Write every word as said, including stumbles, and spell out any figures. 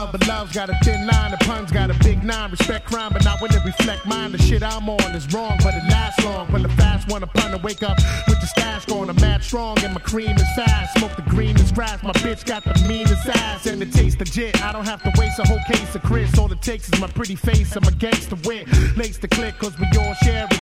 love, but love's got a thin line. The pun's got a big nine. Respect crime, but not when it reflect mine. The shit I'm on is wrong, but it lasts long. Pull a fast one upon to wake up with the stash going. I'm mad strong and my cream is fast. Smoke the greenest grass. My bitch got the meanest ass and it tastes legit. I don't have to waste a whole case of Chris. All it takes is my pretty face. I'm a gangster wit. Lace the click, cause we all share it.